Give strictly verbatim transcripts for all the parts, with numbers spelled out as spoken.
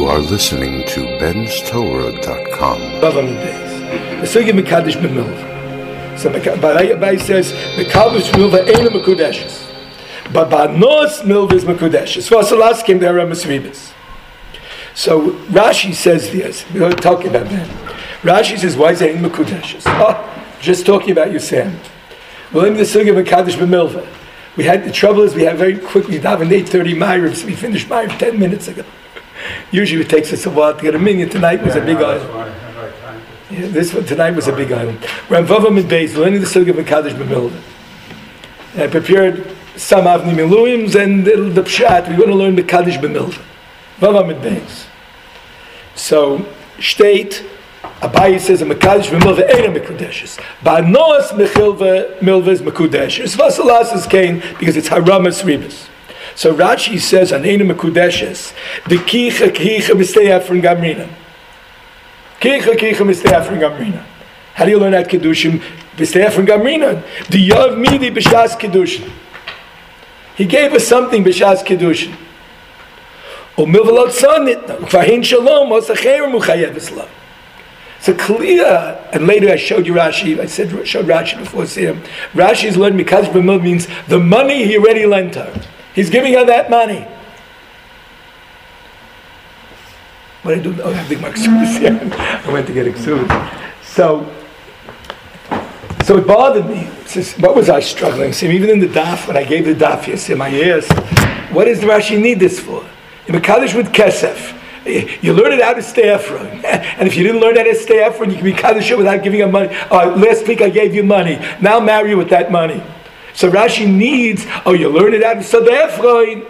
You are listening to Ben's Torah dot com. The Sugya Mekadesh B'Milva. So Bai says, Mekadesh B'Milva ain't a Mekudeshes. But Ba'nos Milva is Mekudeshes. So Asalas came there Ramas Rebus. So Rashi says this. We're talking about that. Rashi says, why is it ain't Mekudeshes? Oh, just talking about you, Sam. Well, in the Sugya Mekadesh B'Milva, we had, the trouble is we had very quickly, davened eight thirty Ma'ariv, so we finished Ma'ariv ten minutes ago. Usually it takes us a while to get a minyan. Tonight was yeah, a big no, item. Yeah, this one tonight was a big item. We're on Vava Mid Beis, learning the Sugya Mekadesh B'Milva. And I prepared some Avni Miluims and the, the Pshat. We want to learn Mekadesh B'Milva. Vava Mid Beis. So, state, Abaye says a Mekadesh B'Milva ain't a Mekudeshes. Ba'nos Mechilva Milva is Mekudeshes. Vasalas is Cain because it's Haramas Rebus. So Rashi says on Eina Mekudeshes, the kicha kicha mistei afrin gamrina. Kicha kicha mistei afrin gamrina. How do you learn that kedushin? Mistei afrin gamrina. The yav midi b'shas kedushin. He gave us something b'shas kedushin. Umilvalot sanit kvahin shalom osacher muchayev islam. So clear, and later I showed you Rashi. I said showed Rashi before Sam. Rashi's learned Mekadesh B'Milva means the money he already lent her. He's giving her that money. What I do? Oh, I have to get my exudas. I went to get exudas. So, so it bothered me. Says, what was I struggling? See, even in the daf, when I gave the daf yesterday, I asked, what does the Rashi need this for? In Mekadesh with Kesef. You learn it how to stay Ephron. And if you didn't learn how to stay Ephron, you can be Kaddish without giving her money. Oh, last week I gave you money. Now marry you with that money. So Rashi needs, oh, you learn it out of Sadeh.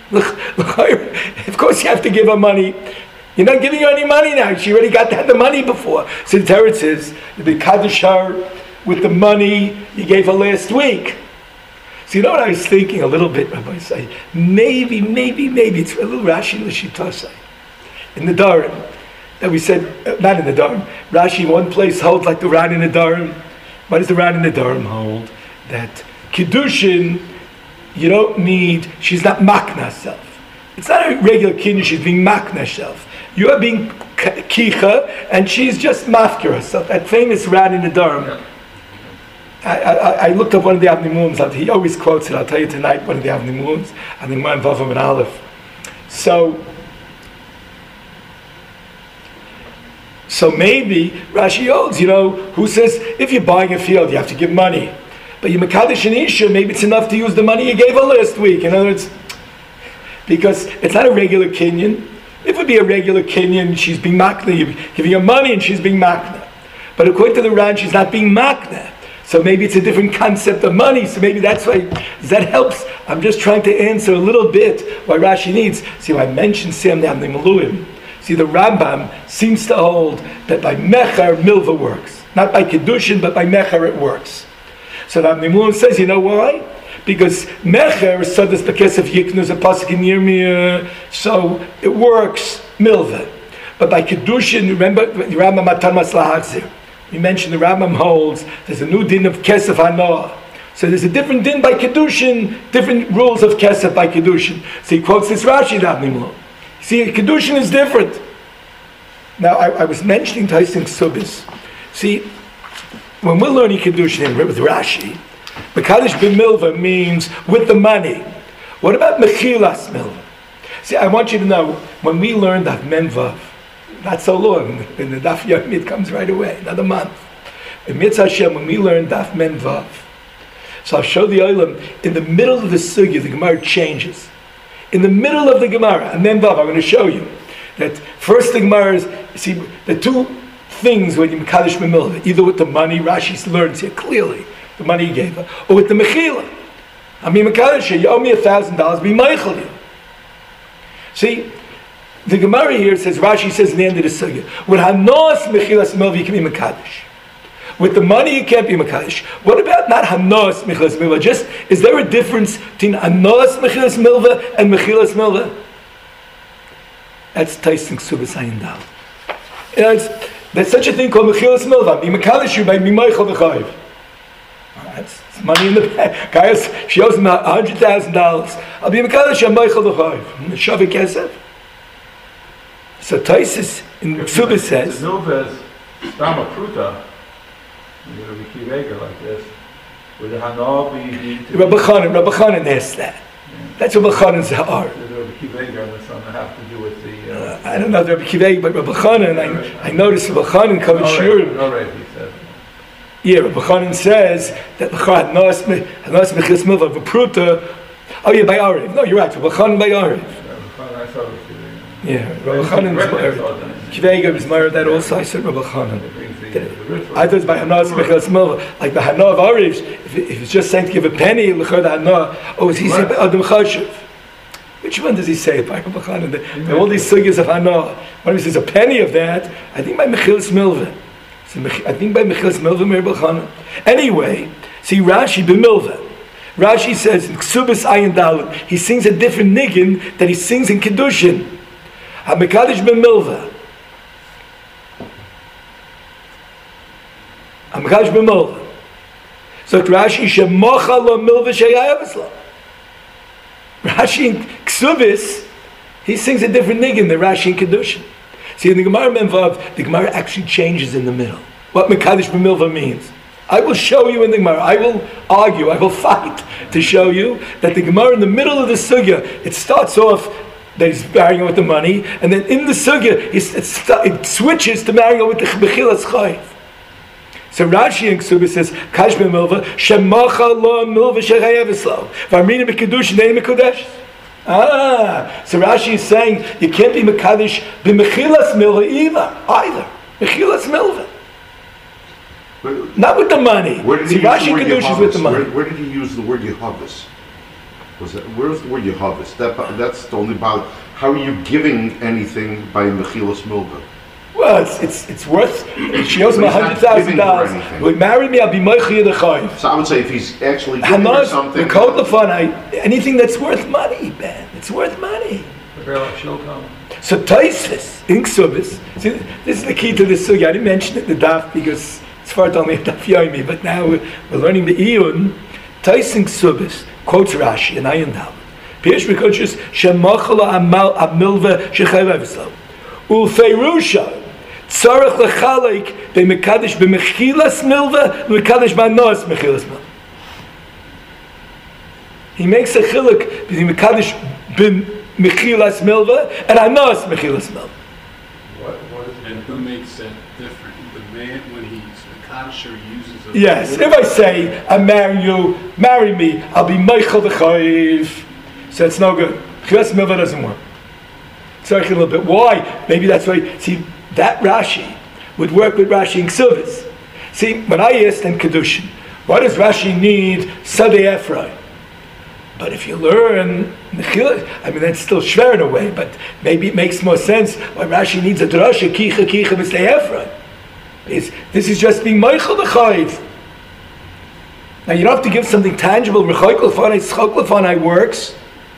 Of course you have to give her money. You're not giving her any money now. She already got that, the money before. So the Torah says, you be Kaddish her with the money you gave her last week. So you know what I was thinking a little bit, Rabbi say, maybe, maybe, maybe, it's a little Rashi L'Shitosai. In the Dharam, that we said, uh, not in the Dharam, Rashi in one place holds like the Ran in the Dharam. What does the Ran in the Dharam hold? That Kiddushin, you don't need, she's not makna herself. It's not a regular kinyan, she's being makna herself. You are being kicha, and she's just mafkir herself. That famous Ran in the Dharam. I, I, I looked up one of the Avnei Milums, he always quotes it, I'll tell you tonight, one of the Avnei Milums, and then one Vavam and Aleph. So, so maybe Rashi holds, you know, who says, if you're buying a field, you have to give money. But you Mekadesh and Isha, maybe it's enough to use the money you gave her last week. In other words, because it's not a regular kinyan. If it would be a regular kinyan, she's being makna, you're giving her money and she's being makna. But according to the Ran, she's not being makna. So maybe it's a different concept of money. So maybe that's why that helps. I'm just trying to answer a little bit why Rashi needs. See, I mentioned Sam the Avnei Miluim. See, the Rambam seems to hold that by Mecher, Milva works. Not by Kiddushin, but by Mecher it works. So the Avnei Miluim says, you know why? Because Mecher, Sadas Bekesef Yiknu is a pasuk in Yirmiyah, so it works, Milva. But by Kiddushin, remember, the Rambam Matan Maslahazir. We mentioned the Rambam holds, there's a new din of Kesef Hanoah. So there's a different din by Kiddushin, different rules of Kesef by Kiddushin. So he quotes this Rashi, the Avnei Miluim. See, Kiddushin is different. Now, I, I was mentioning Tyson Subis. See, when we're learning Kiddushin with Rashi, Mekadesh B'Milva means with the money. What about Mechilas Milva? See, I want you to know, when we learn Daf Menvav, not so long, in the Daf Yomi it comes right away, another month. In Mitzvah Hashem, when we learn Daf Menvav, so I'll show the Olam, in the middle of the Sugya, the Gemara changes. In the middle of the Gemara, and then Vav, I'm going to show you that first the Gemara is, see, the two things when you Mekadesh B'Milva, either with the money, Rashi learns here clearly, the money he gave her, or with the Mechila. I mean, Mekadesh, you owe me a thousand dollars, be Meichel you. See, the Gemara here says, Rashi says in the end of the Sugya, with Hanos Mechilas Milva, you can be Mekadesh. With the money, you can't be Mekadesh. What about not Hanos Mechilas Milva? Just, is there a difference between Hanos Mechilas Milva and Mechilas Milva? That's Tyson Ksubas Ayin Dal. There's such a thing called Mechilas Milva. Be Mekadesh you by Mimaychel V'chayiv. That's money in the bank. Guys, she owes him a hundred thousand dollars. I'll be Mekadesh you Mimaychel V'chayiv. Shavik Kesef. So Taisus in Ksubis says, the Milva is Stama Pruta, you know, we keep acre like this, would the Hanal be... Rabbi Chanan, Rabbi Chanan has that. Yeah. That's Rabbi Chanan's art. The Rabbi Kiva Eger and the son have to do with the... Uh, Uh, I don't know the Rabbi Kiva, but Rabbi Chanan, I, I noticed Rabbi Chanan covered Shurim. all right, he said. Yeah, Rabbi Chanan says that L'chad Hanas Hanas Mechilas Milva V'Pruta. Oh yeah, by Ariv. No, you're right. Rabbi Chanan by Ariv. I saw it. Yeah, Rabbi Chanan's married. Kiva Eger is married that also. I said Rabbi Chanan. I thought it's by Hanas Mechilas Milva, like the Hana of Ariv. If, if it's just saying to give a penny, L'chad Hana. Oh, is he saying Adam Chashuv? Which one does he say by Rabbi Chanan? There are all these sugyas of Hana. When he says a penny of that, I think by Mechilas Milva. So I think by Mechilas Milva, Rabbi Chanan. Anyway, see Rashi b'Milva. Rashi says in Ksubas Ayin Dalet, he sings a different niggin that he sings in Kedushin. HaMekadosh b'Milva. HaMekadosh b'Milva. So Rashi shemocha lo milva sheyayavas lo. Rashi in Ksubis, he sings a different niggin than Rashi in Kedushin. See, in the Gemara Menvav, the Gemara actually changes in the middle. What Mekadosh b'Milva means. I will show you in the Gemara. I will argue. I will fight to show you that the Gemara in the middle of the sugya, it starts off that he's marrying her with the money, and then in the sugya, it, it switches to marrying her with the Bechilas Chayiv. So Rashi in Ksubis says, Kash b'Milva, Shemacha lo milva shechayeves lo. V'amrina b'Kedushin ne'im b'Kodesh. Ah, so Rashi is saying you can't be Mekadosh b'Mechilas Milva either. Either. Mechilas Milva. But not with the money. Where did See, he use Rashi the word Kedusha is with the money. Where, where did he use the word Yehavis? Was that, where's the word Yehavis? That, that's the only bother. How are you giving anything by Mechilas Milva? Well, it's it's it's worth. She owes me a He's not hundred thousand giving her dollars. anything. Will you marry me? I'll be moichi the chayiv. So I would say if he's actually giving her Hanas, something. the code lefanai, anything that's worth money, Ben. It's worth money. So Taisvis in Ksubis. See, this is the key to this sugya. I didn't mention it in the daf because it's far only a daf yomi, but now we're, we're learning the iyun. Tais in Ksubis quotes Rashi and Ayin Dalet. Pirush Mikochus shemachala amal amilva shechayvevslo ulfeirusha tzarich lechalek b'mekadosh b'mechilas milva b'mekadosh b'anos mechilas milva. He makes a chiluk between mekadosh b'mechilas milva and anos mechilas milva. What, what is it? And who makes that different? The man, when he's the kaddish uses a... Yes, if I say, I marry you, marry me, I'll be Meichel the Chayiv. So it's no good. Mechilas milva doesn't work. Sorry, a little bit. Why? Maybe that's why. See, that Rashi would work with Rashi in Ksubis. See, when I asked in Kedushin, why does Rashi need Sadeh Ephraim? But if you learn Mechila, I mean, that's still shver in a way, but maybe it makes more sense why Rashi needs a drasha, kicha, kicha, Mister Ephraim. It's, this is just being Meichel the Chayiv. Now, you don't have to give something tangible. Rechoik Lefanai, Tzchok Lefanai works.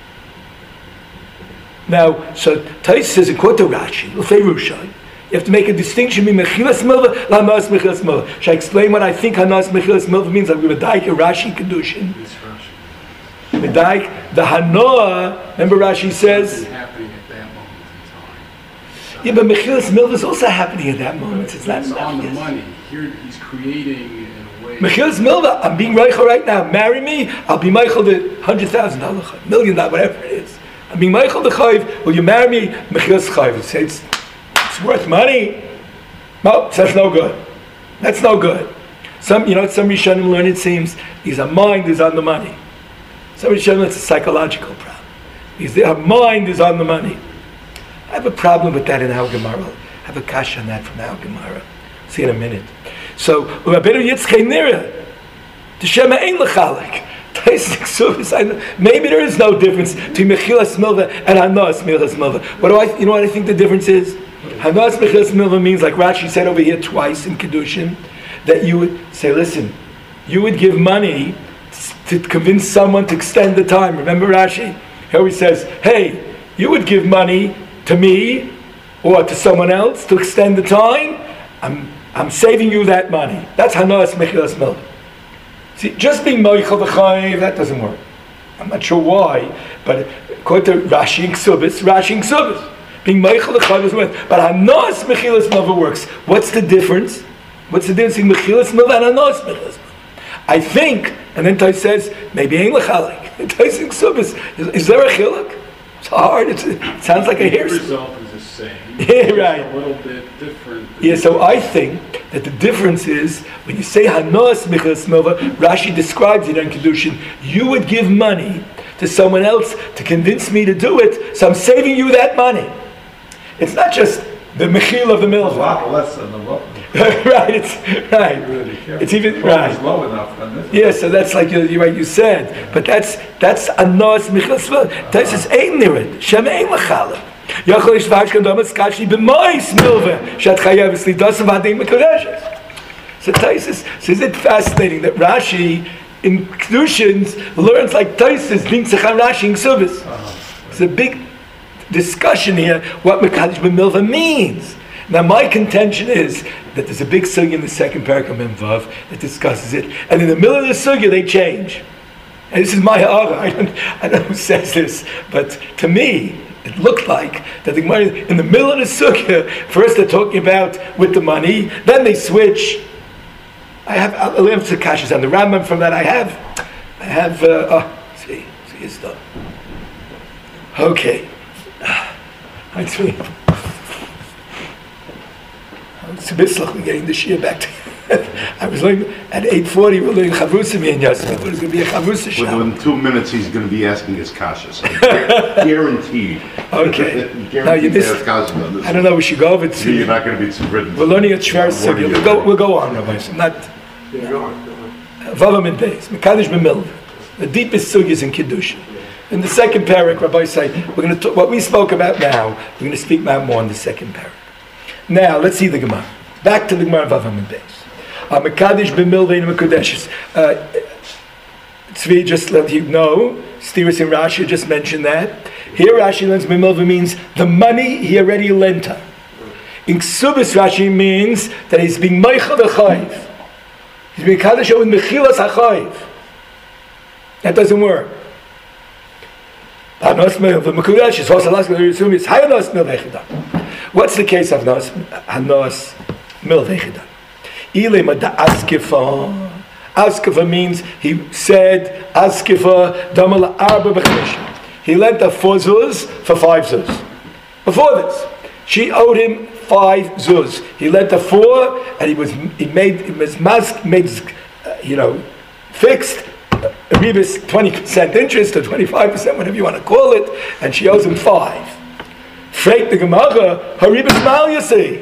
Now, so Tais says, quote to Rashi, L'fei Rushai, you have to make a distinction between Mechilas Milva, Lamas Mechilas Milva. Should I explain what I think Hanas Mechilas Milva means? I'm going to die Rashi Kedushin. This Rashi. Medaik, the Hanoah, remember Rashi says, It's happening at that moment in time. yeah, but Mechilas Milva is also happening at that moment. It's not It's on the yes. money. Here he's creating in a way. Mechilas Milva, I'm being Reichel right now. Marry me, I'll be Michael the hundred thousand dollar, million dollar, whatever it is. I'm being Michael the Chayiv. Will you marry me? Mechilas Chayiv. It's, it's it's worth money. No, that's no good. That's no good. Some, you know, some Rishonim learn. It seems his mind is on the money. Some Rishonim, it's a psychological problem. His their mind is on the money. I have a problem with that in our Gemara. I have a kash on that from our Gemara. See in a minute. So, Rabbeinu Yitzchak Nira, T'Shema Ein L'Chalek. Maybe there is no difference between Mechilas Milva and Hanas Mechilas Milva. What do I? You know what I think the difference is? Hanas Mechilas Milva means, like Rashi said over here twice in Kedushin, that you would say, listen, you would give money to convince someone to extend the time. Remember Rashi? Here he says, hey, you would give money to me or to someone else to extend the time. I'm I'm saving you that money. That's Hanas Mechilas Milva. See, just being Meichel the Chayiv, that doesn't work. I'm not sure why, but according to Rashi and Ksubis, Rashi and Ksubis, Being Meichel L'chayv is with. But Hanos Mechilas Milva works. What's the difference? What's the difference between Mechilas Milva and Hanos Mechilas Milva? I think, and then Tais says, maybe ain't L'chalik. Tais in Ksubis. Is, is there a chiluk? It's hard. It's, it sounds like a hair. The result is the same. Yeah, right. It's a little bit different. Yeah, so I think that the difference is when you say Hanos Mechilas Milva, Rashi describes it in Kedushin. You would give money to someone else to convince me to do it, so I'm saving you that money. It's not just the mechil of the A milva. lot less than the what? Right, it's right. Really careful. It's even It's right. low enough on this. Yeah, so that's like you, you, right, you said, but that's that's Hanos Mechilas Milva. Tais is ein nirid, Shem ein l'chalek. Yachol ishvash kan domas kachi b'mois milva shat chayeves lidas v'adim mekudeshes. So Tais is, so is it fascinating that Rashi in Kedushins learns like Taisus being Tzachar Rashi in Ksubis. It's a big discussion here what Mekadosh B'milva means. Now my contention is that there's a big sugya in the second parak of Memvav that discusses it, and in the middle of the sugya they change. And this is my ha'ara. I don't, I don't know who says this, but to me it looked like that the Gemara in the middle of the sugya, first they're talking about with the money, then they switch. I have I'll learn some kashas on the Rambam from that. I have, I have. Uh, oh, see, see, it's done. Okay, I see. It's a mitzvah. We're getting the shia back. To I was learning at eight forty. We're learning chavrusa me and Yosef. It's going to be a chavrusa show. Within two minutes, he's going to be asking his kashas. Guaranteed. Okay. Guaranteed Now you to missed. ask kashas on this. I don't know. We should go over to. You're not going to be written. We're learning a Shver Sugya. We'll go. We'll go on, Rabbi. I'm not. Vavam and Beis. Mekadosh B'milva. The deepest sugyas in Kiddushin. In the second parak, Rabbi say we're going to talk, what we spoke about now. We're going to speak about more in the second parak. Now let's see the Gemara. Back to the Gemara of Vavam and Beis. Mekadosh B'milva in Mekudeshes. Tzvi just let you know. Stiris and Rashi just mentioned that. Here Rashi learns B'milva means the money he already lent her. In Ksubis Rashi means that he's being Meichel V'chayv. He's being Kaddish with Mechilas HaChayv. That doesn't work. What's the case of Hanos Milvechidan? Ilema da Askifa. Askifa means he said Askifa Damala Arba B'chamisha. He lent her four zuz for five zuz. Before this, she owed him five zuz. He lent her four, and he was he made he was mask made uh, you know fixed. Rebus twenty percent interest or twenty-five percent, whatever you want to call it, and she owes him five. Freit the Gemara, her Rebus mal, you see.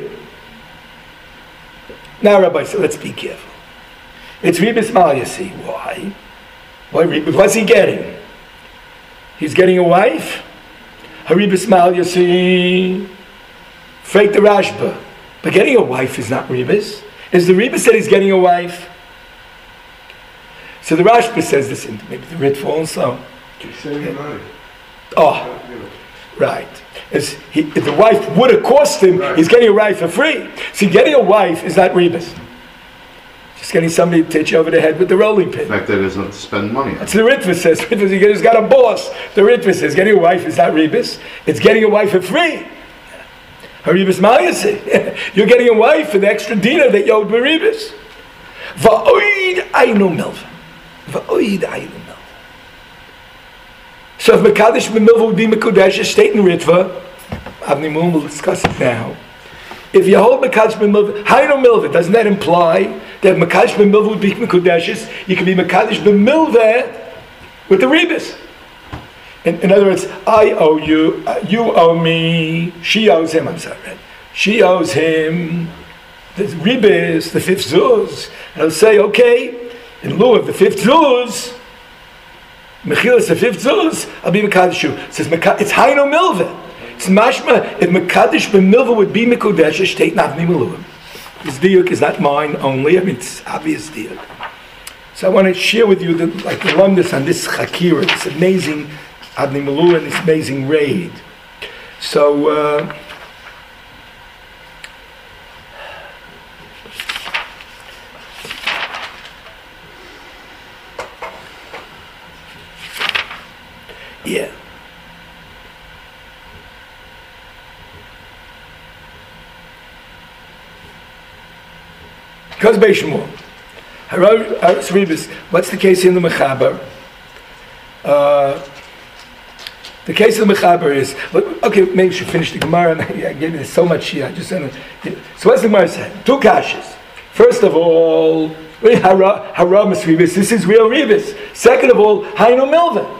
Now, Rabbi, so let's be careful. It's Rebus mal, you see. Why? Why Rebus? What's he getting? He's getting a wife. Her Rebus mal, you see. Freit the Rashba. But getting a wife is not Rebus. Is the Rebus that he's getting a wife? So the Rashba says this, in maybe the Ritva also. He's saving money. Oh, right. As he, if the wife would have cost him, Right. he's getting a wife for free. See, getting a wife is not rebus. Just getting somebody to hit you over the head with the rolling pin. The fact that he doesn't spend money. That's the Ritva says. Ritva, he's got a boss. The Ritva says getting a wife is not rebus. It's getting a wife for free. Haribus Mayasi. You're getting a wife for the extra dinar that you owed with rebus. Va'oid ainu milva. Va'oid ainu milva. So if Mekadosh B'milva would be Mekudesh, state in Ritva, Avnei Mullen will discuss it now. If you hold Mekadosh B'milva, Hainu Milva, doesn't that imply that Mekadosh B'milva would be Mekudeshes? You can be Mekadosh B'milva with the rebus. In, in other words, I owe you, uh, you owe me, she owes him, I'm sorry, right? She owes him the rebus, the fifth zuz. And I'll say, okay, in lieu of the fifth zuz, Mechilas the fifth zuz, I'll be Mekadosh you. It says, it's Hainu Milva. It's mashma, if Mekadosh B'milva would be Mekudesh, state Navni Miluim. This diuk is not mine only, I mean, it's obvious diuk. So I want to share with you the, like the lumdus on this Chakira, this amazing Avnei Miluim, this amazing raid. So, uh, yeah. Because Beishmul. What's the case in the Mechaber? Uh, the case of the Mechaber is, okay, maybe we should finish the Gemara. I gave you so much here. I just want to, so what's the Gemara saying? Two kashas. First of all, hara Ribis. This is real Ribis. Second of all, Hainu Milva.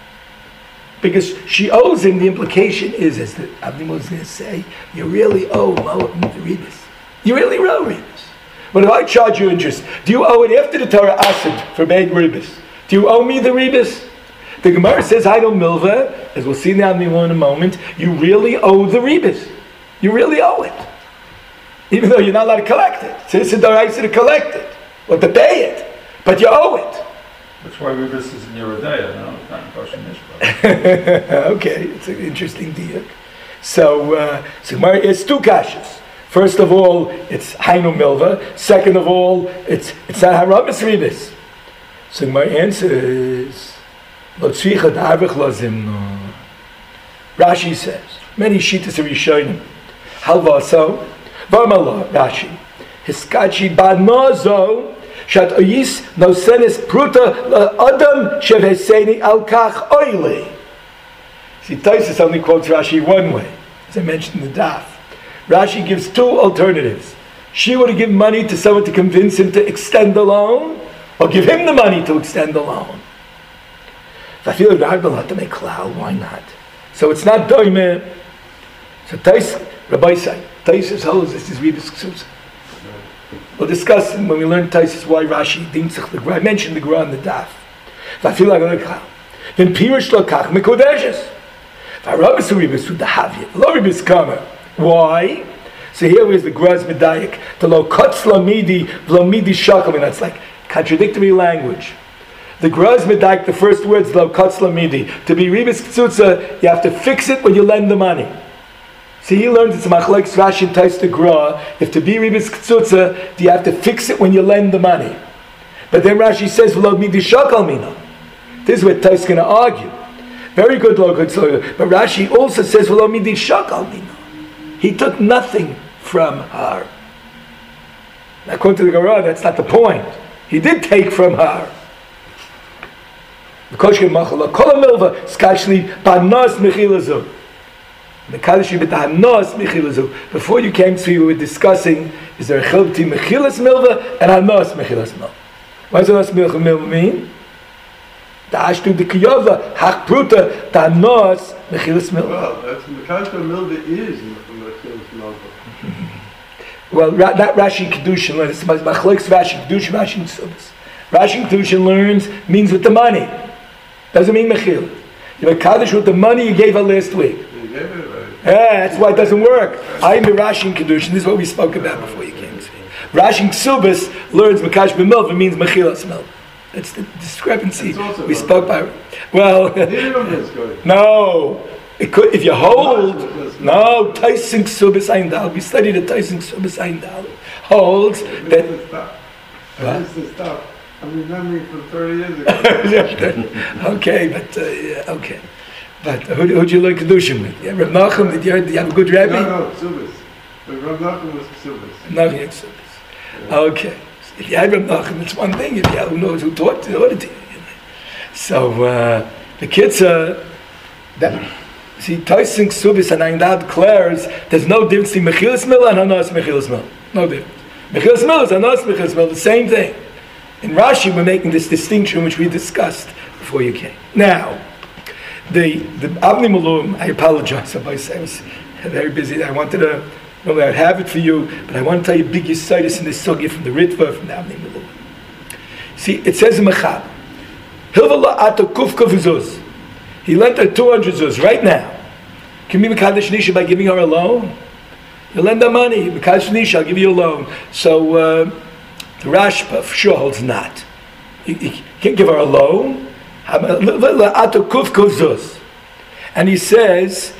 Because she owes him, the implication is, as the Avnei was going to say, you really owe Ribis. You really owe Ribis. But if I charge you interest, do you owe it after the Torah Asid for big Ribis? Do you owe me the Ribis? The Gemara says, I don't milva, as we'll see now in a moment, you really owe the Ribis. You really owe it. Even though you're not allowed to collect it. So it's a Doraisa to collect it, or to pay it. But you owe it. That's why Ribis is in Yerodea, no? It's not in Kosher Mishpah. Okay, it's an interesting deal. So, uh, so Gemara is two kashas. First of all, it's Hainu Milva. Second of all, it's it's not Haramis Ribis. So my answer is Lo Tzricha D'Arvich Lo Zimno. Rashi says many shittas are Rishonim. Halva so Varmala Rashi Hiskachi Badnozo Shat Oyis Nosenis Pruta Adam Sheveseni Al Kach Oili. See, Taisus only quotes Rashi one way, as I mentioned in the Daf. Rashi gives two alternatives. She would have given money to someone to convince him to extend the loan, or give him the money to extend the loan. If I feel like Rabbi will have to make klal, why not? So it's not doime. So Tais, Rabbi said, Taisus holds this is Ribis Ksusa. We'll discuss when we learn Taisus why Rashi thinks the Gra. I mentioned the Gra in the Daf. If I feel like I'm klal, then Pirish Lokach Mekodeshes. If I rub a Ribis with the Havit, lo Ribis Kamer. Why? So here is the Graz Medayik. The lo kotz lamidi v'lamidi shakom. That's like contradictory language. The Graz Medayik, the first words, lo kotz lamidi. To be Ribis Ktsutza, you have to fix it when you lend the money. So he learns it's Machlek Rashi and Tais the Gra. If to be Ribis Ktsutza, you have to fix it when you lend the money. But then Rashi says v'lo midi shakal mina. This is where Tais is going to argue. Very good, lo kotz. But Rashi also says v'lo midi shakal mina. He took nothing from her. Now, according to the Gemara, that's not the point. He did take from her. Before you came to, we were discussing, is there a chiluk between mechilas milva and hanos mechilas milva? What does hanos milva mean? The ashtu de kiyova hach pruta the hanos mechilas milva. Well, that's mechilas milva is mechilas milva. Well, that Rashi Kedushin learns. It's Machlokes Rashi Kedushin, Rashi Ksubas. Rashi Kedushin learns means with the money. Doesn't mean mechil. You have Kaddish with the money you gave her last week. You gave it, right? Yeah, that's why it doesn't work. I'm the Rashi Kedushin. This is what we spoke about before you came. Rashi Ksubas learns Mekash B'milva means mechilas milva. That's the discrepancy we spoke by. Well, no. It could, if you hold, no, Tyson Ksubas Eindal, we studied the Tyson Ksubas Eindal, holds that. What? This is stuff I'm remembering from thirty years ago. Okay, but, uh, yeah, okay. But uh, who who'd you learn Kedushin with? Yeah, Rav Nachum, did you, did you have a good rabbi? No, no, Ksubas. But Rav Nachum was Ksubas. No, he had Ksubas. Okay. If you had Rav Nachum, it's one thing. If you had, who knows who taught, taught it to you. So, uh, the kids, uh, that. See, Toysing Subis and Eindal declares there's no difference between Mechilas Milva and Hanas Mechilas Milva. No difference. Mechilas Milva is Hanas Mechilas Milva, the same thing. In Rashi, we're making this distinction which we discussed before you came. Now, the the Avnei Malum, I apologize if I say I was very busy. I wanted to, normally I'd have it for you, but I want to tell you big Yisaitis in this sugya from the Ritva, from the Avnei Malum. See, it says in Mechab, Hilva la'ata kuf kuf zuz. He lent her two hundred zuz right now. Can we Mekadesh Nisha by giving her a loan? You lend her money. Mekadesh Nisha, I'll give you a loan. So uh, the Rashba for sure holds not. You, you can't give her a loan. And he says,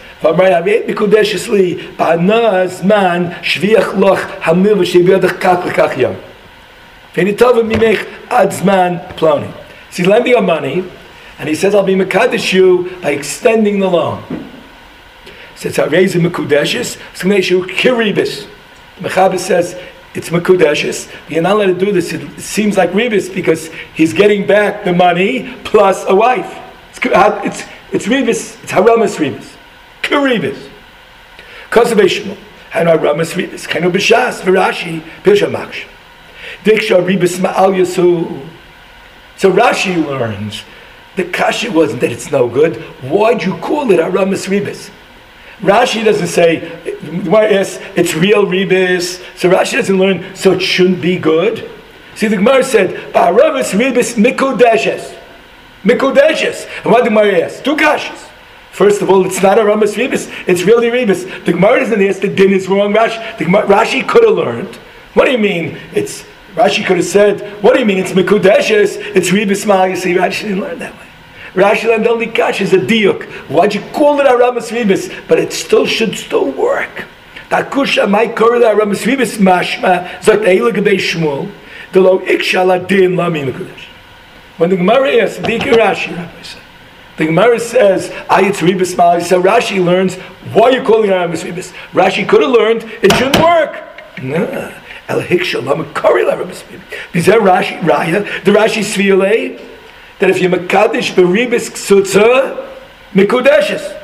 she's lending her money. And he says, I'll be Mekadesh you by extending the loan. He says, Harezi Mekudeshes, Skneshu Kiribis. The Mechaber says, it's Mekudeshes. You're not allowed to do this. It seems like Rebus because he's getting back the money plus a wife. It's it's, it's Rebus. It's Haramas Rebus. Keribus. Kosovei Shmuel. Hanu Haramas Rebus. Kenu B'Shas V'Rashi Pilsha Maksh. Diksha Rebus Ma'al Yasu. So Rashi learns the kasha wasn't that it's no good. Why'd you call it Haramas Rebus? Rashi doesn't say, yes, it's real rebus. So Rashi doesn't learn, so it shouldn't be good. See, the Gemara said, Ba'aravis rebus mikudeshes. Mikudeshes. And what the Gemara asked? Two kashas. First of all, it's not a Ramas rebus, it's really rebus. The Gemara doesn't ask the din is wrong. Rashi, the Gemara, Rashi could have learned. What do you mean? It's Rashi could have said, what do you mean? It's mikudeshes, it's rebus mal. You see, Rashi didn't learn that way. Rashi learned only kash is a diuk. Why'd you call it Haramas Rebus? But it still should still work. Takusha might call it Haramas Rebus mashma zot eila gebei Shmuel the lo ikshala din lami mekudesh. When the Gemara asks, Dikir Rashi, Rabbi said, the Gemara says, "Ay it's Rebus mal." So Rashi learns, why are you calling it Haramas Rebus? Rashi could have learned it shouldn't work. Nah. El hikshala mekari Haramas Rebus. Is that Rashi Raya? The Rashi Sviolei. That if you mekadesh beribis ksutza, mikudeshes.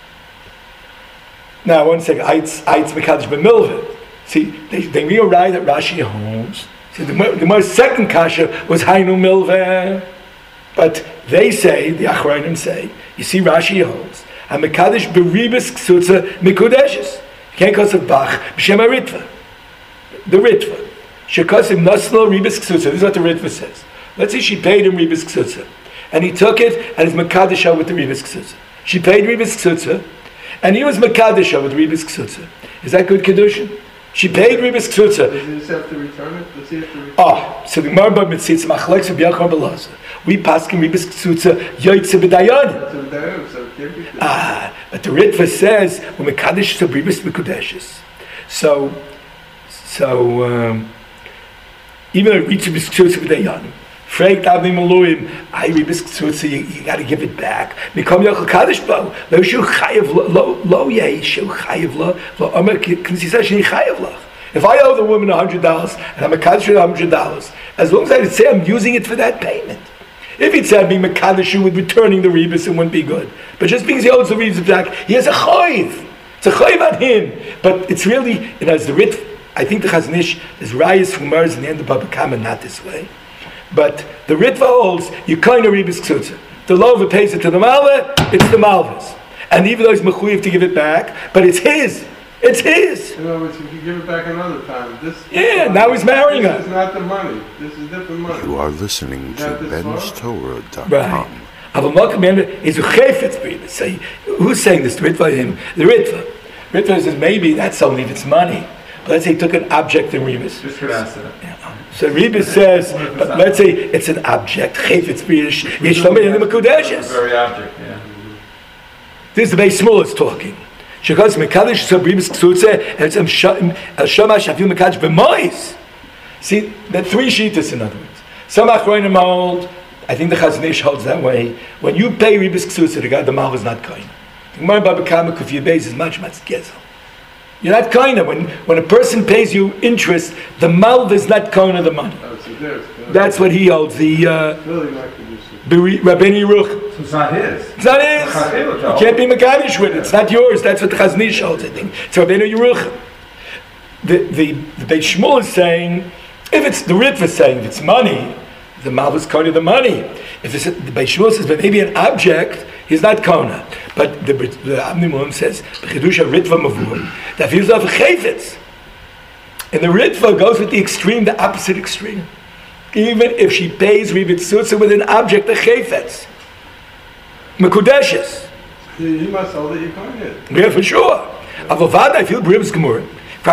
Now, one second. Eitz eitz mekadesh b'milveh. See, they they realize that Rashi holds. See, the the most second kasha was hainu milveh, but they say the Achrayim say, you see, Rashi holds and mekadesh beribis ksutza mikudeshes. You can't call it bach b'shem haritva. The ritva shekasim naslo ribis ksutza. This is what the ritva says. Let's say she paid him Rebus Ksutza, and he took it and is Makadisha with the Rebus Ksutza. She paid Rebus Ksutza, and he was Makadisha with Rebus Ksutza. Is that good Kedushin? She paid Rebus Ksutza. Does he just have to return it? Does he have to return it? Oh, so the Gemara Mitzitz Machleks of Yachar Belaza. We paskin Rebus Ksutza Yoitze B'Dayan. So there, so it can't be good. Ah, but the Ritva says when Makadish to Rebus Mikudeshes. So, so um, even a Rebus Ksutza B'Dayan. Fragt Avni Maluim, I Rebus Ksutza, you got to give it back. Mikam Yachal Kaddish Bo, Lo Shu Chayev Lo Lo Yeh Shu Chayev Lo Lo Omer K'Nisisa Sheni Chayev Lo. If I owe the woman a hundred dollars and I'm a Kaddish with a hundred dollars, as long as I would say I'm using it for that payment. If he'd said being Makadish with returning the Rebus, it wouldn't be good. But just because he owes the Rebus back, he has a Chayev. It's a Chayev on him. But it's really, it has the Rit. I think the Chaznish, there's Rayas from Mars in the end of Baba Kama, not this way. But the Ritva holds, you kind of Rebus Ksutza. The Lova pays it to the Malva, it's the Malva's. And even though he's mechuyev to give it back, but it's his. It's his. In other words, if you give it back another time, this... Yeah, now he's marrying her. This is not the money. This is different money. You are listening to Ben's Torah dot com. Right. Avamok member is a chayfetz Rebus. Say, who's saying this? The Ritva him. The Ritva. Ritva says maybe that's only if it's money. But let's say he took an object in Rebus. Just for that. Yeah. So Rebus says, but let's say it's an object. Chayfetz Rebus. Yishlamei in the Mekudeshes. Very object, yeah. This is the Beis Shmuel is talking. Because Mekadosh so Rebus Ksutze and it's a Shamash Avil Mekadosh b'Mois. See, the three shittas in other words. Some Achronim hold, I think the Chaznish holds that way. When you pay Rebus Ksutze, the guy, the Malv is not kind. The Gemara Baba Kama Kufiyah Beis is much much gezel. You're not kind of when when a person pays you interest, the Malv is not kind of the money. That's what he holds. The uh, Really not conducive. Rabbeinu Yeruch. So it's not his. It's not his. You can't be Mekadosh with it. It's not yours. That's what the Chaznish holds, I think. It's Rabbeinu Yeruch. The the the Beis Shmuel is saying, if it's the Ritva saying if it's money, the Malv is kind of the money. If it's, the Beis Shmuel says, but maybe an object, he's not Kona. But the the Avnei Miluim says, B'chidusha Ritva Mavur, that feels of a chayfetz. And the Ritva goes with the extreme, the opposite extreme. Even if she pays Rebus Ksutza with an object, a chayfetz. Mekudeshes. He, he must hold that you can't hit. Yeah, for sure. Avovad, I feel Rebus Gemurah.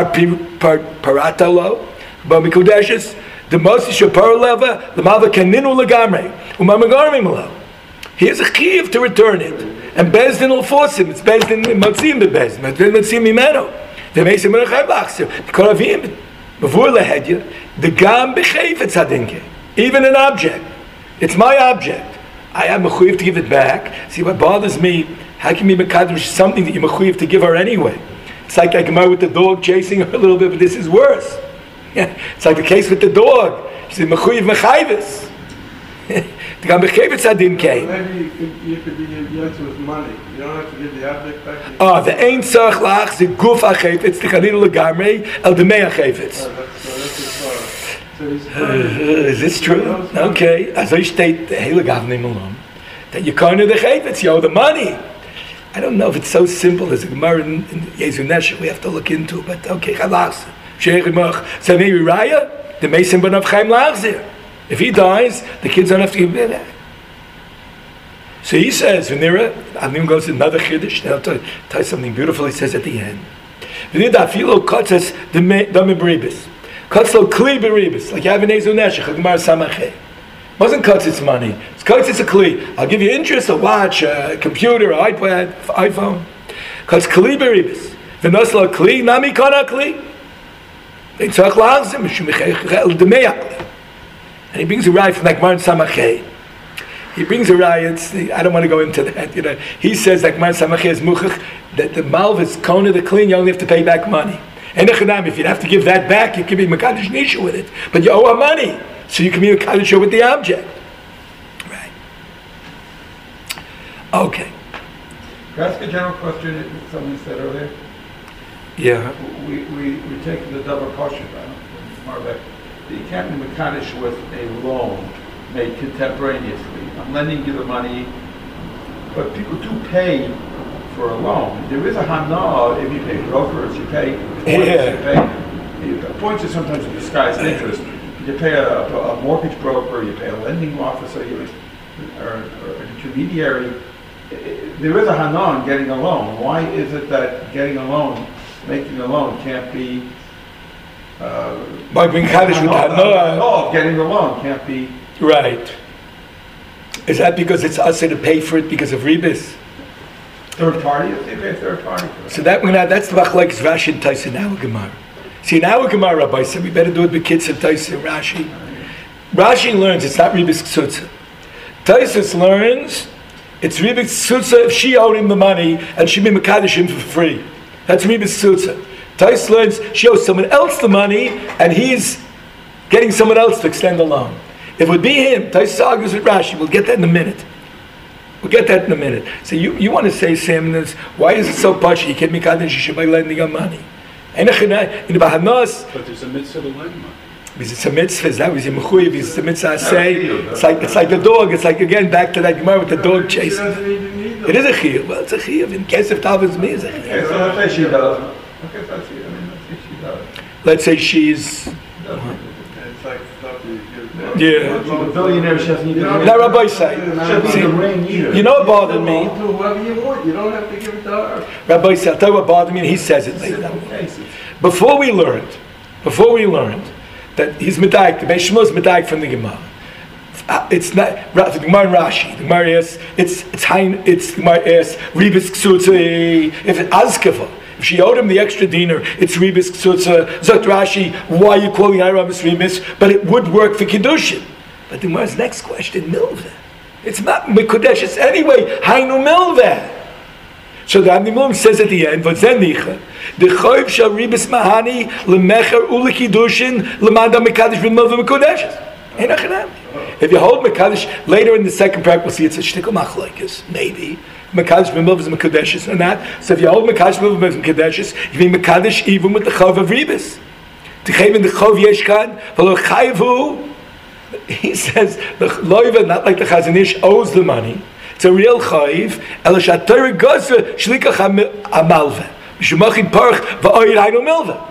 Paratalo, but Mekudeshes, the most is your paraleva, the Malva Kaninu Lagamre, Umamagarmi Malo. He has a chiv to return it. And Bezdin will force him. It's Bezdin, Motzim be Bezdin. Motzim Mimeno. They may say, Merachai Bachsir. Koravim, before Lehedya, the Gam Bechayfetz Hadinke. Even an object. It's my object. I have mechuyev to give it back. See, what bothers me, how can you be mekadosh something that you're mechuyev to give her anyway? It's like I come out with the dog chasing her a little bit, but this is worse. It's like the case with the dog. He said, Mechuyev Mechayvis. The guy Mechayvis Adin came. Maybe you could, you could be yes with money. You don't have to give the object back. Oh, the Ein Tzarech Lach, the Guf HaChayfetz, the Chaninu Legamrei, El Demei HaChayfetz. Oh, that's, so that's his father. So he's Uh, is this true? Okay. As I state, the Heilig Avnei Malon, that you can't do the Chayfetz, you owe the money. I don't know if it's so simple as a Gemara in, in Yezu Nesher, we have to look into, but okay, Chalas. Sheikh Mach, so maybe Raya, the Mason Ben of Chaim Lachzir. If he dies, the kids don't have to give it back. So he says, Venira, Avnim goes to another Chiddush, now to tell you something beautiful, he says at the end. Venira, Filo Kotzes, the Mebribis. Kotzlo Kli Beribis, like you have in Yezu Nesher, Chagmar Samachay. Wasn't Kotzes money, it's Kotzes a Kli. I'll give you interest, a watch, a computer, an iPad, iPhone. Kotz Kli Beribis. Venoslo Kli, Nami Kona Kli. And he brings a raya from like Mar Samachay. He brings a raya. It's, I don't want to go into that. You know, he says like Mar Samachay is muchach that the malv is kona the clean. You only have to pay back money. And if you have to give that back, you can be mekadosh nisha with it. But you owe her money, so you can be mekadosh with the object. Right. Okay. Can I ask a general question? Something said earlier. Yeah. We we we take the double portion. You can't be mekadosh with a loan made contemporaneously. I'm lending you the money, but people do pay for a loan. There is a hana if you pay brokers, you pay points, Yeah. you pay. Points are sometimes a disguised interest. You pay a, a mortgage broker, you pay a lending officer, you, or, or an intermediary. There is a hana on getting a loan. Why is it that getting a loan, making a loan, can't be uh, By being kaddish with hana? No, getting the loan can't be. Right. Is that because it's us to pay for it because of rebis? Third party, if they pay a third party for it. So that when that's the machlekes Rashi and Taisa in our Gemara. See, in our Gemara, Rabbi said we better do it with kids and Taisa and Rashi. Rashi learns it's not rebis ksutza. Taisa learns it's rebis ksutza if she owed him the money and she be mekadosh him for free. That's rebis ksutza. Taisa learns she owes someone else the money and he's getting someone else to extend the loan. If it would be him, Taisa argues with Rashi. We'll get that in a minute. We'll get that in a minute. So you, you want to say, Sam, this, why is it so pushy? You can't make out that you should be lending on money. In the Bahamas, but there's a mitzvah to lend money. Because it's a mitzvah, is that was a mechuyev, it's a mitzvah say. It's like it's like the dog. It's like again back to that Gemara with the dog chasing. It is a chiyuv. Well, it's a chiyuv. In case of Talmud's me, it's a Okay, chiyuv. so let's say she does. Okay, so let's see. I mean, let's say she does. Let's say she's It's like stuff you give. yeah. She's a billionaire. She doesn't need the ring. Now Rabbi say, She doesn't need the ring either. you know what bothered me? To whoever you want. You don't have to give it to her. Rabbi say, I'll tell you what bothered me, and he says it later. Cases. Before we learned, before we learned that he's medaik, the Beis Shmuel is medaik from the Gemara. Uh, It's not the Gemara and Rashi. The Gemara is it's it's hein, it's the Gemara is ribis ksutza. If it azkava, if she owed him the extra dinar, it's ribis ksutza. Zot Rashi, why are you calling Iramis ribis? But it would work for kiddushin. But the Gemara's next question, milveh. It's not mekudeshes anyway. Hainu milveh. So the Avnei says at the end, "V'zenicha the choiv shall ribis mahani lemecher ulikidushin lemanda mekadosh v'milveh mekudeshes." If you hold mekadosh later in the second parak, we'll see it's a shtickle machlokes. Maybe mekadosh v'milveh is mekudeshes or not. So if you hold mekadosh v'milveh mekudeshes, you mean mekadosh even with the chov of ribis. To chayv in the chov yeshkan v'lo chayvu. He says the loiva, not like the Chazon Ish, owes the money. It's a real chayiv. Elisha Torah Gaza Shlikach Amalve. Mishumachin Parch Va'oyir Hainu Milve.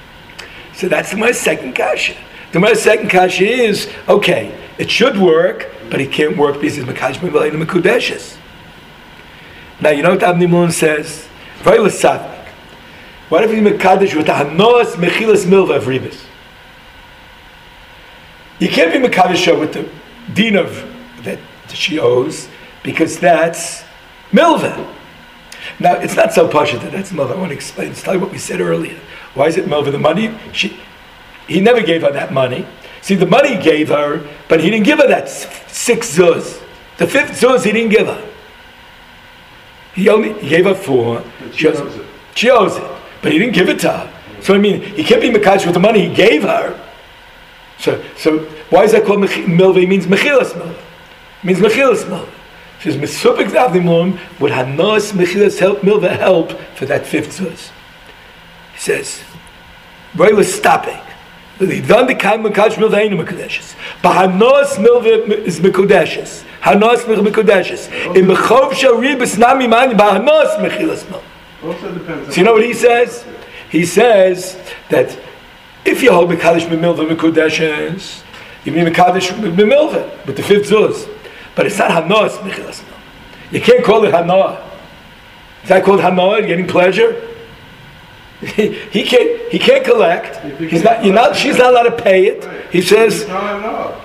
So that's my second kasha. The my second kasha is okay. It should work, but it can't work because it's mekadosh b'milayim mekudeshes. Now you know what Avnei Milon says. Very l'sadik. What if you mekadosh with the hanos mechilas milva of ribis? You can't be mekadosh with the din of that she owes. Because that's milveh. Now it's not so pashut that that's milveh. I want to explain. Let's tell you what we said earlier. Why is it milveh? The money she, he never gave her that money. See, the money he gave her, but he didn't give her that six zuz. The fifth zuz he didn't give her. He only he gave her four. She owes it. She owes it, but he didn't give it to her. So I mean, he can't be mekadosh with the money he gave her. So, so why is that called milva? It means mechilas milva. It means mechilas milva. She says, Mesupik Avdimum, would Hanos Mechilas help Milva help for that fifth zuz? He says, Roy was stopping. Then the kind of Mekadosh Milva ain't Mekudeshes. But Hanos Milva is Mekudeshes. Hanos Milva Mekudeshes. In Mechov Sharibis Nami Mani, but Hanos Mechilas Milva. Also depends. So you know what he says? He says that if you hold Mekadosh Milva Mekudeshes, you mean Mekadosh Milva with the fifth zuz. But it's not Hanos Mechilas Milva. You can't call it Hanoah. Is that called Hanoah? You're getting pleasure? he, he can't. He can't collect. He's not. You're not. She's not allowed to pay it. He says. No,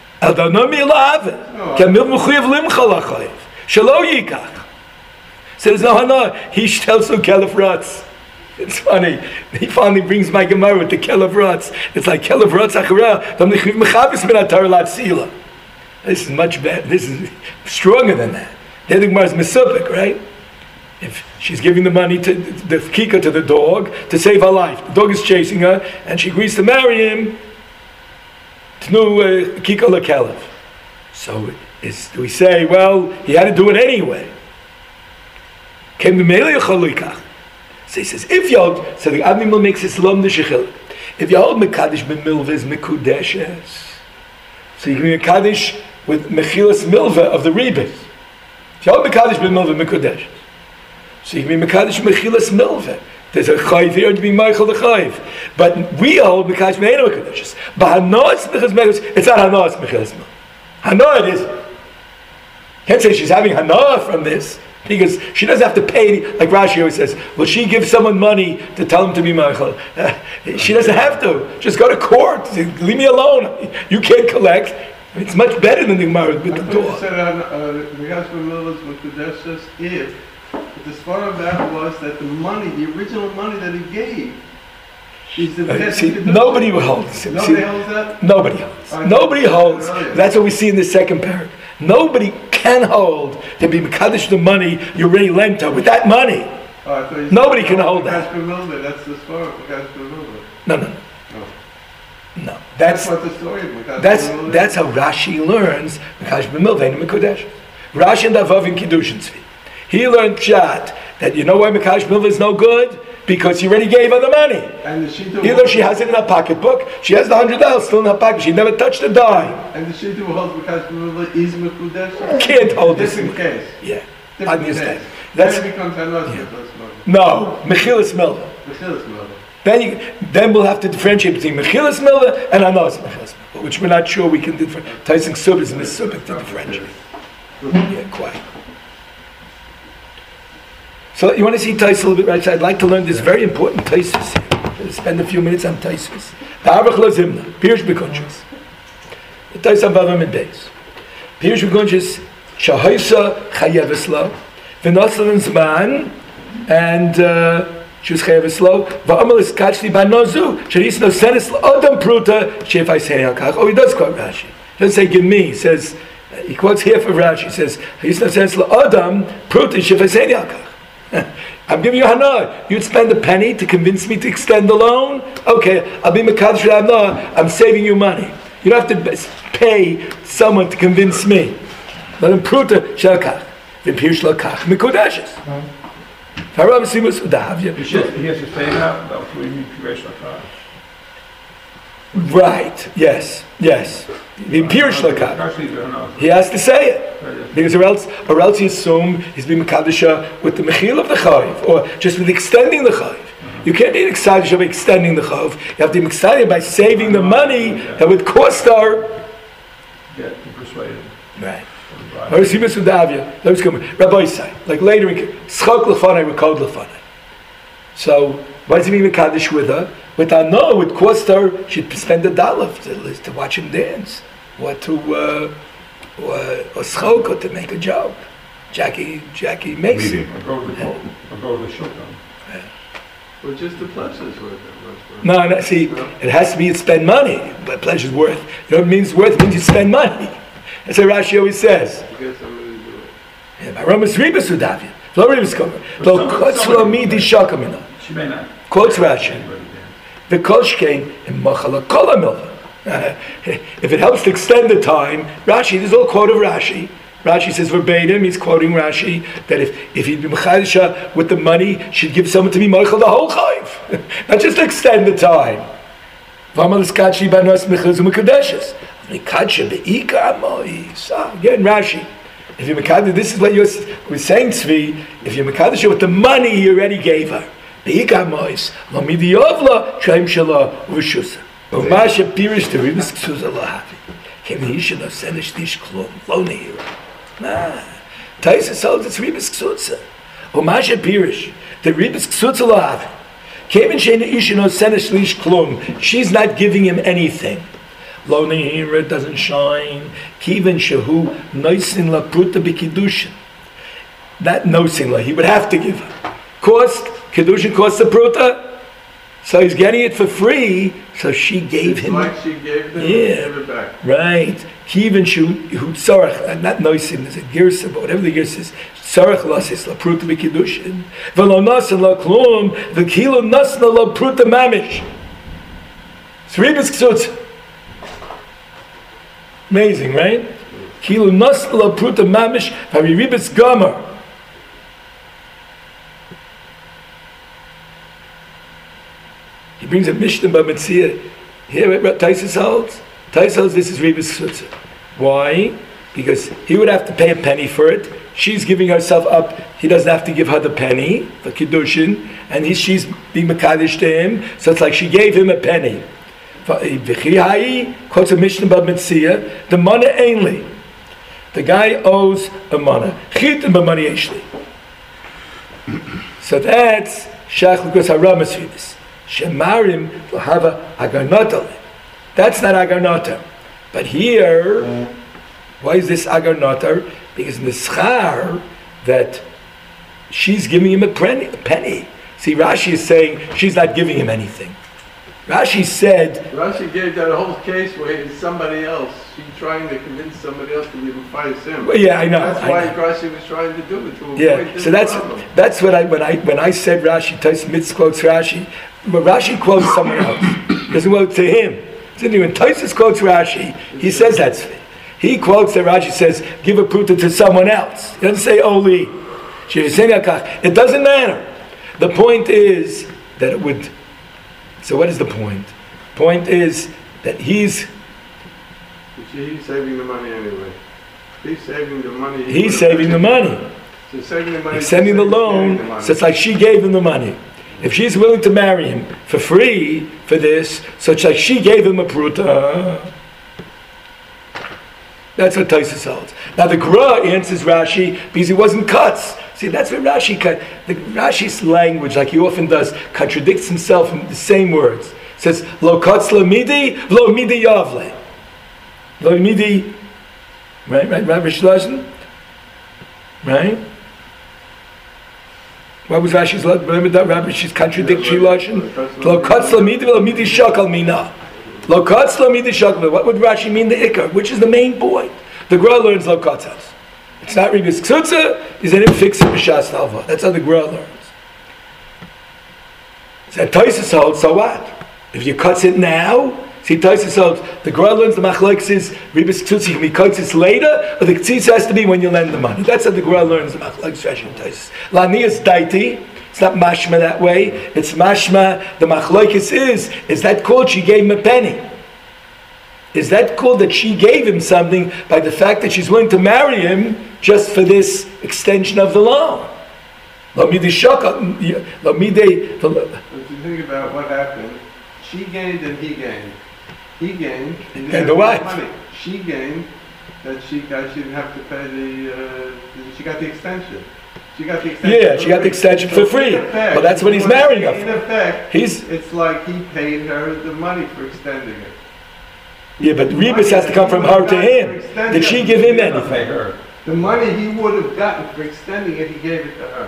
So there's no Hanoah. He tells him Kelef Rotz. It's funny. He finally brings my Gemara with the Kelef Rotz. It's like Kelef Rotz Acharah. Dam Nichviv Mechabes Min Atar Lat Sila. This is much better. This is stronger than that. The other Gemara is Mesupik, right? If she's giving the money to the kika to the dog to save her life, the dog is chasing her, and she agrees to marry him. Tnu kika lekelev. So is, do we say, well, he had to do it anyway? Came the meili chalikach. So he says, if you hold, so the Avimel makes his lom neshechil. If you hold mekadosh b'milva is mekudeshes. So you can be mekadosh with mechilas milva of the rebis. If you hold mekadosh b'milva mekudeshes. So you can be mekadosh mechilas milva. There's a chayv here to be Michael the chayv. But we hold mekadosh me'ena mekudeshes. But hanos mechilas mechilas, it's not hanos mechilas milva. Hanoah it is. Can't say she's having hanoah from this. Because she doesn't have to pay, like Rashi always says, will she give someone money to tell him to be Michael? Uh, she doesn't have to. Just go to court. Say, leave me alone. You can't collect. It's much better than the Gemara with the door. If the spot of that was that the money, the original money that he gave, is the uh, see, nobody holds. Nobody see, holds that? Nobody holds. Nobody holds. That's what we see in the second paragraph. Nobody can hold to be mekadosh the money you already lent her with that money. Oh, nobody can hold that. That's the story of Mekadosh b'milva. No, no, no. No, that's that's what the story of Mekadosh that's b'milva. that's how Rashi learns mekadosh b'milva and mekudesh. Rashi and Avav in Kiddushin Tzvi. He learned pshat that you know why mekadosh b'milva is no good. Because he already gave her the money. And the Shita Either she has it in her pocketbook, she has the hundred dollars still in her pocket. She never touched a dime. And the Shita who holds Mekadosh b'milva is Mekudesh. Can't hold this. Different case. Yeah, I Different understand. case. That's Then it becomes Hanos yeah. Mechilas Milva. no mechilas milva. Mechilas Milva. Then you, then we'll have to differentiate between mechilas milva and anos mechilas milva, which we're not sure we can differentiate. Taising subis and misubik to differentiate. Yeah, quite. So you want to see Tais a little bit, right? So I'd like to learn this very important Taisus here. Spend a few minutes on Taisus. The Arvach Lazimna, Pirush Bekunches. The Tais on Vavam and Beis. Pirush Bekunches, Shahaisa Chayevislo, V'noslan Zman, and uh, she was Chayevislo, V'amal is Kachli Banozu, Sharis no Senis Odam Pruta, Shefai Seyakach. Oh, he does quote Rashi. He doesn't say give me, he says, he quotes here for Rashi, he says, Sharis no Senis Odam Pruta, Shefai Seyakach. I'm giving you hana. You'd spend a penny to convince me to extend the loan? Okay, I'll be mekadosh hana. I'm saving you money. You don't have to pay someone to convince me. Let him pruta shelkach. V'pir shelkach mikudeshes. Harav simus udahavya. He has to say that. That's what we mean. Right. Yes. Yes. V'pir shelkach. He has to say it. Because or else, or else you assume he's being Mekadisha with the Mechil of the Chayiv, or just with extending the Chayiv. Mm-hmm. You can't be Mekadisha by extending the Chayiv. You have to be Mekadisha by saving the money yeah. that would cost her. Get persuaded. Right. Or is he Misudavia? Let's come. Rabbi say, like later, Schok Lefanai, Rekod Lefanai. So, why is he being Mekadish with her? With her, no, it would cost her, she'd spend a dollar to, to watch him dance, or to. Uh, Or a schok, or to make a joke. Jackie, Jackie Mason. Or go to the, or go to the shulchan. Yeah. Or just the pleasure's worth it. No, no, see, no. It has to be you spend money, but pleasure's worth. You know what it means worth? It means you spend money. That's what Rashi always says. You get somebody to do it. Yeah, my Ramas Rebus Udavia. Flo Rebus Komer. Lo Kotzlo Midi Shakamina. She may not. Quotes Rashi. The koshkein in machala kolamil. If it helps to extend the time, Rashi, this is all quote of Rashi. Rashi says verbatim, he's quoting Rashi, that if, if he'd be mechadisha with the money, she'd give someone to be meichel the whole chayv. Not just to extend the time. Again, Rashi. If you're mekadesh, this is what you're we're saying, Tzvi. If you're mekadesh with the money he already gave her, beika mois, lo midiyovla shaim shala v'shusa. Umasha pirish the ribis ksuza lahavi. Kim yishana senish dish klum lo neira. Nah, Taisa holds it's ribis ksuza. Umasha pirish the ribis ksuza lahavi. Kim yishana ishana senish dish klum. She's not giving him anything. Lo neira doesn't shine. Kiven shehu noisin la pruta b'kiddushin. That noisin la he would have to give her. Cost kiddushin costs the pruta. So he's getting it for free, so she gave It's him. like she gave them, Yeah. gave it back. Right. Kivin shu hu tzarech, not noisim, there's a girsa, but whatever the girsa is, tzarech lasis la pruta b'kiddushin, v'lo nasan la klum, v'kilo nasna la pruta mamish. Three b'skzutz. Amazing, right? Kilo nasna la pruta mamish, v'riribis gomer. He brings a Mishnah B'Metzia. Here what Taisus holds? Taisus holds this is Rebbe's Chutza. Why? Because he would have to pay a penny for it. She's giving herself up. He doesn't have to give her the penny, the Kiddushin, and he, she's being Mekadesh to him. So it's like she gave him a penny. Quotes a Mishnah B'Metzia. The money ainly. The guy owes a money. Chitin b'money actually. So that's Shach Lukas Haramas Rebbe's. Shemarim will have a agarnota. That's not agarnota. But here, why is this agarnota? Because in the schar, that she's giving him a penny. A penny. See, Rashi is saying she's not giving him anything. Rashi said... Rashi gave that whole case where it's somebody else. She's trying to convince somebody else to be Mephias him. Well, yeah, I know. That's I why know. Rashi was trying to do it, to avoid Yeah, this so that's problem. that's what I when I when I said Rashi, Tais Mitz quotes Rashi, but Rashi quotes someone else. He doesn't quote to him. So when Taisus quotes Rashi, he says that's he quotes that Rashi says give a pruta to someone else. He doesn't say Oli. It doesn't matter. The point is that it would. So what is the point? Point is that he's He's saving the money anyway. He's saving the money. He he's saving the money. So saving the money. He's sending the saving loan, the money. so it's like she gave him the money. If she's willing to marry him for free for this, so it's like she gave him a pruta. That's what Taisus holds. Now the Gra answers Rashi because he wasn't cuts. See, that's what Rashi cut. The Rashi's language, like he often does, contradicts himself in the same words. It says lo cuts lo midi, lo midi yavle. Lo midi, right, right, right, Rashi right? What was Rashi's lashon? Remember that Rashi's contradictory lashon? Lo katz lo midi, lo midi shakal mina. Lo katz lo midi shakal. What would Rashi mean? The ikar, which is the main point. The Gra learns lo katzas. It's not Rebbe's Ksutza. He said him fix it b'shas halva. That's how the Gra learns. So Taisus holds. So what? If you cuts it now. See, Taisus holds. The Gra learns the machlokes is Rebbe's Ksutza can be cuts later, or the Ktitz has to be when you lend the money. That's how the Gra learns the machlokes. Rashi and Taisus. Lanias daiti. It's not mashma that way. It's mashma. The machlokes is is that called she gave him a penny? Is that called that she gave him something by the fact that she's willing to marry him just for this extension of the loan? If If you think about what happened, she gained and he gained. He gained. He didn't And have the to wife. pay money. She gained that she got. She didn't have to pay the. Uh, she got the extension. She got the extension. Yeah, she got the extension for free. Effect, But that's what he's in marrying her In for. effect, He's it's like he paid her the money for extending it. yeah, but Rebus has to come from her to him. Did she give him Pay anything? her. The money he would have gotten for extending it, he gave it to her.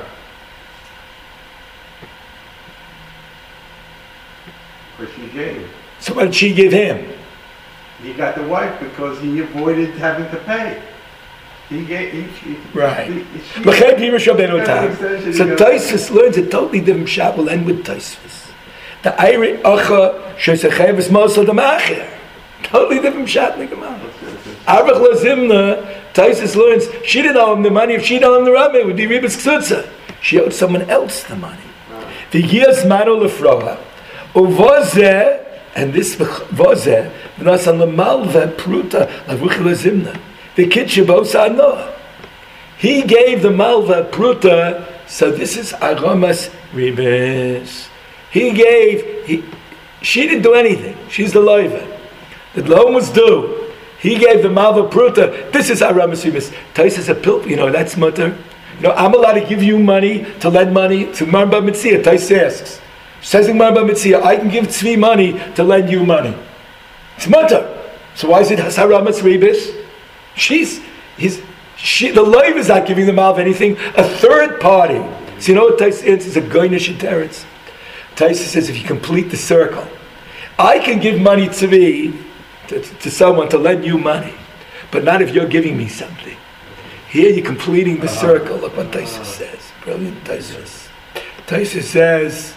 But she gave. So what did she give him? He got the wife because he avoided having to pay. He gave. He, he, Right. he- she- L'chei Pirush Rabbeinu That's Tam. an extension, So you know. Taisus learns a totally different shot. Will end with Taisus. The Eiri Acha Shesechev is Mosel Damacher. Totally different shot in the Gemara. Arvach Lazimna, Taisus learns, she didn't owe him the money. If she didn't owe him the Rambam, it would be Ribas Ksutza. She owed someone else the money. The Gias Mano Lefroha. Uvozeh, and this Vozeh, V'nasan L'malva Pruta, Lavuch Lazimna. The kid Shabos Anoah. He gave the Malva Pruta, so this is Aramas Ribas. He gave, he, she didn't do anything. She's the loiva. The loan was due. He gave the Malva Pruta. This is Aramas Ribas. Tais is a pill, you know, that's mutter. You know, I'm allowed to give you money, to lend money to Marba Mitzia. Tais asks. Says in Marba Mitzia, I can give Tzvi money to lend you money. It's mutter. So why is it Aramas Ribas? She's, he's, she, the loiva is not giving the Malva anything. A third party. So you know what Tais answers? A goynish and teretz. Taisa says if you complete the circle, I can give money to me, to, to someone to lend you money, but not if you're giving me something. Here you're completing the circle. Look what Taisa says. Brilliant Taisa. Taisa says,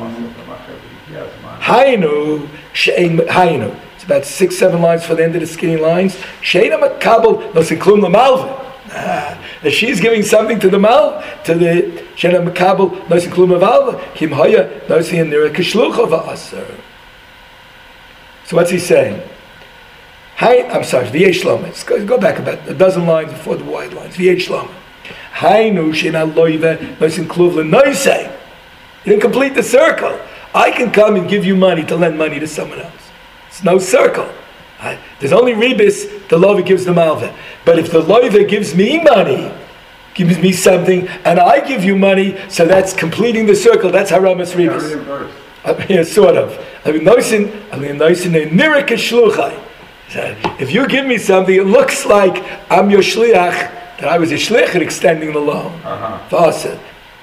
Hainu, she'ein, Hainu. It's about six, seven lines for the end of the skinny lines. She'ein makabel nosinklum l'malva. Ah, if she's giving something to the mal, to the Shena Makabel, Nosin Klumavalva, Kim Hoya, Nosin Nira Kishluchova Aser. So what's he saying? Hi, I'm sorry, V'yesh Shlomo. Let's go, go back about a dozen lines before the wide lines. V'yesh Shlomo. Hainu Shena Loive, Nosin Kluvla Noisei. You didn't complete the circle. I can come and give you money to lend money to someone else. It's no circle. I, there's only Rebis, the loiva gives the malva. But if the loiva gives me money, gives me something, and I give you money, so that's completing the circle. That's Haramas Rebis. I mean, sort of. I mean, noisin, I mean, noisin, nirek shluchai. If you give me something, it looks like I'm your shliach, that I was a shliach in extending the loan. Uh-huh.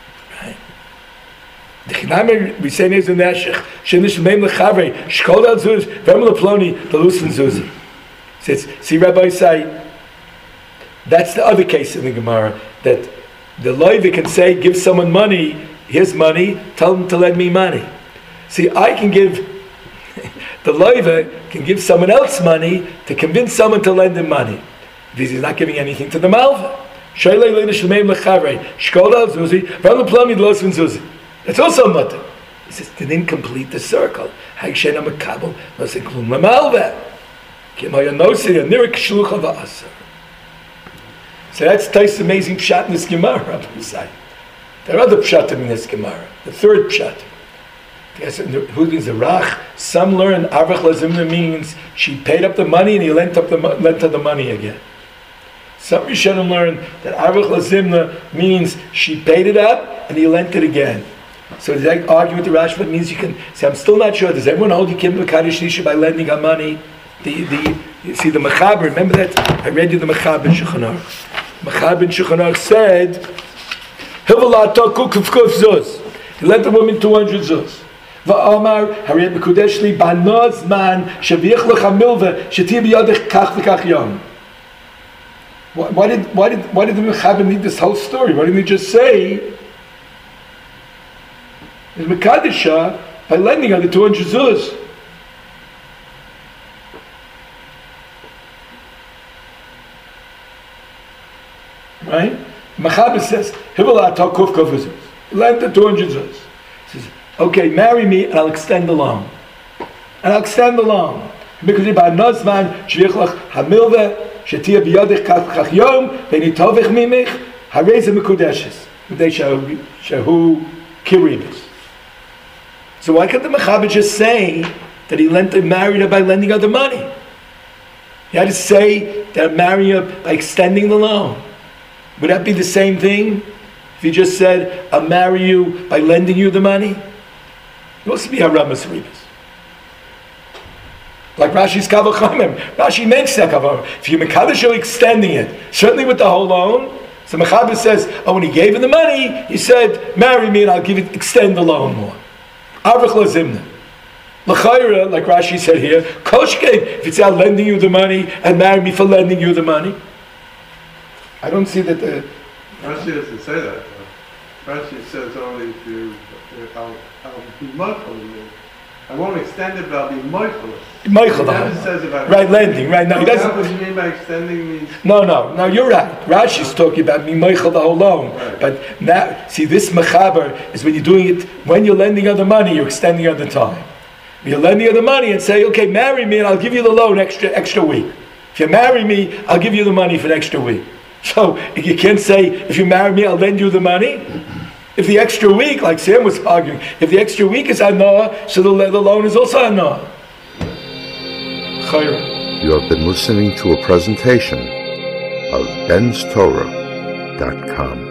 The Chinam we say is in Neshech. Shenish meim lechavre shkol al zuz v'em leploni the lusen zuzi. Says, see, Rabbi say that's the other case in the Gemara that the loiva can say, give someone money, here's money, tell them to lend me money. See, I can give the loiva can give someone else money to convince someone to lend him money because he's not giving anything to the malva. Shaylei leinish meim lechavre shkol al zuzi v'em leploni the lusen zuzi. It's also a mutter. He says, they didn't complete the circle. So that's Tais amazing pshat in this Gemara, Rabbi Yisai. There are other pshatim in this Gemara. The third pshat. Who means the Rach? Some learn Arvach Lazimna means she paid up the money and he lent up the lent her the money again. Some Rishonim learn that Arvach Lazimna means she paid it up and he lent it again. So does that argue with the Rashba? It means you can say, I'm still not sure. Does everyone hold you Kim Kaddish Nisha by lending her money? The the you see the Mechaber, remember that? I read you the Mechaber in Shulchan Aruch. Mechaber in Shulchan Aruch said, Hivalata kukuf zuz. He lent the woman two hundred zuz. Va'amar hariyat mekudesh li banaz man shavich lecha milva sheti b'yadich kach v'kach yom. Why did why did why did the Mechaber need this whole story? Why didn't he just say is Mekadisha by lending on the two hundred zuz? Right? Mechaber says, Hivala atal kuf kuf zuz. Lend the two hundred zuz. He says, okay, marry me and I'll extend the loan. And I'll extend the loan. Because by Nazman, Shvichlach Hamilve, Shetia Biyadich Kach Yom, Benitovich Mimich, Hareza Mekudeshes. They Shahu Kiribis. So why can't the Mechaber just say that he lent and married her by lending her the money? He had to say that I'm marrying her by extending the loan. Would that be the same thing if he just said, I'll marry you by lending you the money? It must be Haramas Ribas. Like Rashi's Kavachamim. Rashi makes that Kavachamim. If you Mekadosh, you're extending it. Certainly with the whole loan. So Mechaber says, oh, when he gave her the money, he said, marry me and I'll give it, extend the loan more. Arvach Lazimna. L'chayra, like Rashi said here, Koshke, if it's out lending you the money and marry me for lending you the money. I don't see that the... Rashi doesn't say that. Though. Rashi says only if you, I'll, I'll be much on you I won't extend it, but I'll be mindful. Michael, He never says about right, lending, right? No, he Is that doesn't. what you mean by extending means? No, no, no, you're right. Rashi's talking about me Michael the whole loan. Right. But now, see, this mechaber is when you're doing it, when you're lending other money, you're extending other time. You're lending other money and say, okay, marry me and I'll give you the loan extra extra week. If you marry me, I'll give you the money for an extra week. So you can't say, if you marry me, I'll lend you the money. If the extra week, like Sam was arguing, if the extra week is anah, so the, the loan is also anah. You have been listening to a presentation of bens torah dot com.